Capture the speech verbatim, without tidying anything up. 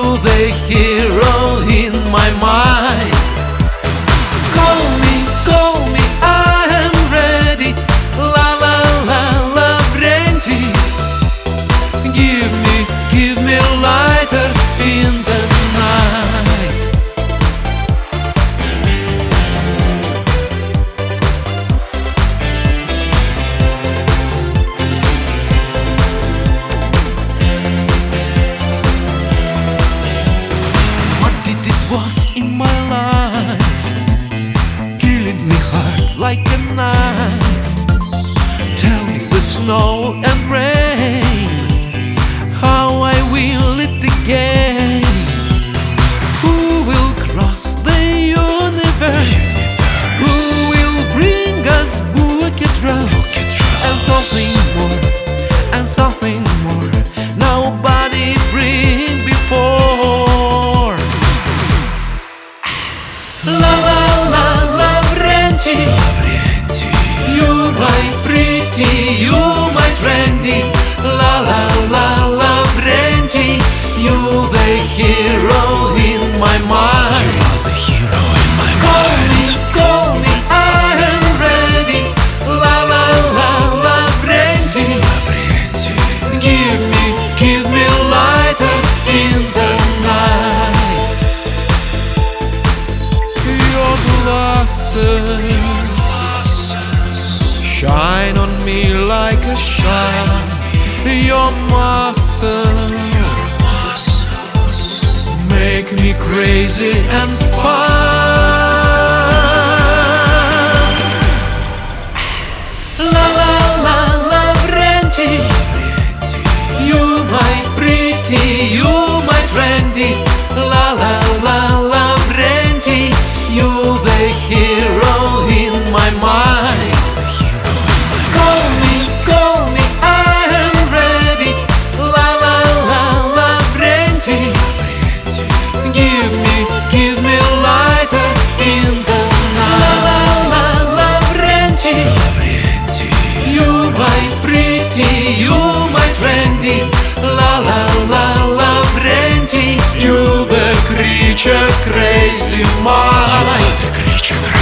You the hero in my mind. Call me, call me, I am ready. La la la la Vrenti. Give me, give me lighter in the night. What did it was in my life, killing me hard like a knife. Tell me the snow and rain, how I will it again. Who will cross the universe? Who will bring us bucket roads? And something more, and something more nobody bring before. La la la la Vrenti. You my pretty, you my trendy. La la la la Vrenti. You the hero in my mind. You are the hero in my Call me, mind. call me, I am ready. La la la la Vrenti. Give me, give me lighter in the night. Your glasses shine on me like a shine. Your muscles make me crazy and fun. La la la la Vrenti. You my pretty, you my trendy. La la la la Vrenti. You the hero in my mind. Call me, call me, I am ready. La la la la Vrenti. Give me, give me lighter in the night. La la la la Vrenti. You my pretty, you my trendy. La la la la Vrenti. You the creature crazy mind. The creature